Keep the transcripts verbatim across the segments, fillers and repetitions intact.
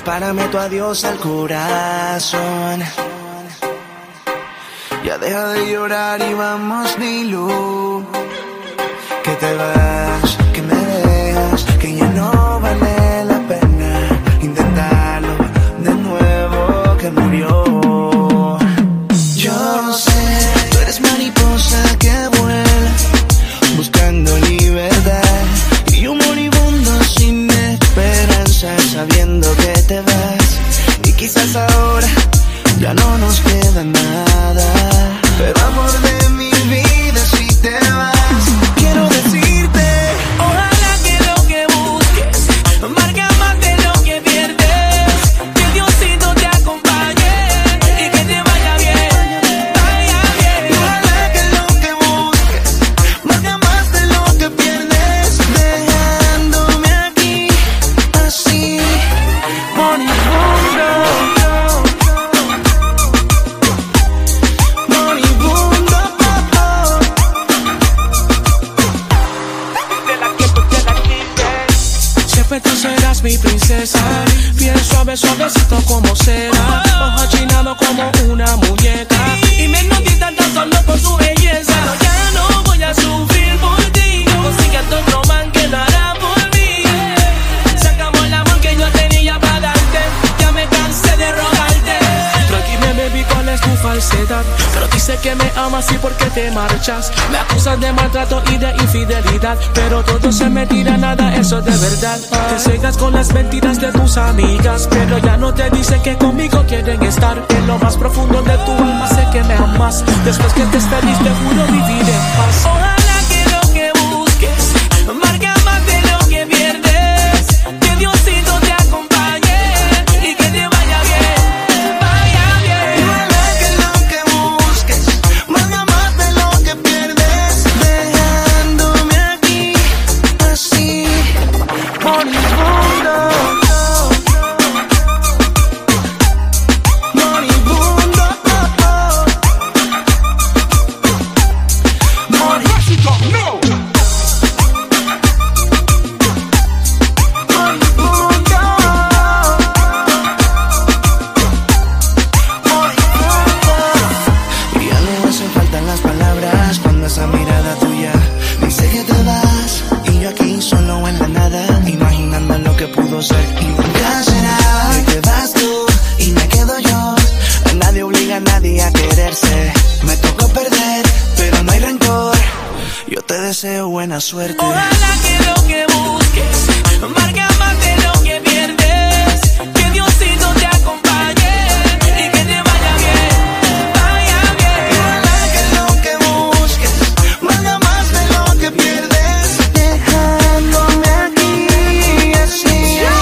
Dispárame tu adiós al corazón. Ya deja de llorar y vamos, Nilu. Que te vas, que me dejas, que ya no vale la pena intentarlo de nuevo, que murió. Yo sé, tú eres mariposa que vuela, buscando libertad, y un moribundo sin esperanza, sabiendo que te vas. Y quizás ahora ya no nos queda nada, pero amor de mi vida, si te vas, quiero decirte, ojalá que lo que busques marque más de lo que pierdes, que Diosito te acompañe y que te vaya bien, vaya bien. Ojalá que lo que busques marque más de lo que pierdes, dejándome aquí así, moribundo. Tú serás mi princesa, piel suave, suavecito como seda, ojo achinado como una muñeca, y me hipnotiza tan solo con su belleza. Pero ya no voy a sufrir por ti, consigue otro man que lo hará por mí. Se acabó el amor que yo tenía para darte, ya me cansé de rogarte. Tranquila baby, ¿cuál es tu falsedad? Pero dice que me amas y por qué te marchas. Me acusas de maltrato y de infidelidad, pero todo se me tira, nada eso de verdad. Te cegas con las mentiras de tus amigas, pero ya no te dicen que conmigo quieren estar. En lo más profundo de tu alma sé que me amas. Después que te despedís te juro vivir en paz. Ojalá que lo que busques marque más de lo que pierdes, que Diosito te acompañe y que te vaya bien, vaya bien. Ojalá que lo que busques marque más de lo que pierdes, dejándome aquí así, moribundo. Moribundo, México, no. Moribundo, moribundo. Y ya no hacen falta las palabras cuando esa mirada tuya dice que te vas, y yo aquí solo en la nada, imaginando lo que pudo ser y nunca será. Y te vas tú y me quedo yo, nadie obliga a nadie a quererse. Me tocó perder, pero no hay rencor, yo te deseo buena suerte. Ojalá que lo que busques marque más de lo que pierdes, que Diosito te acompañe y que te vaya bien, vaya bien. Ojalá que lo que busques marque más de lo que pierdes, dejándome aquí así.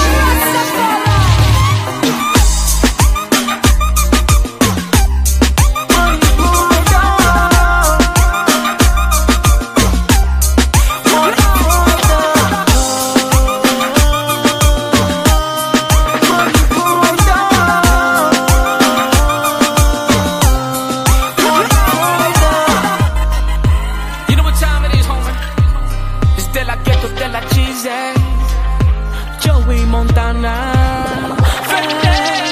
You know what time it is, homie? It's de la ghetto, de la cheese, Joey Montana. Friday.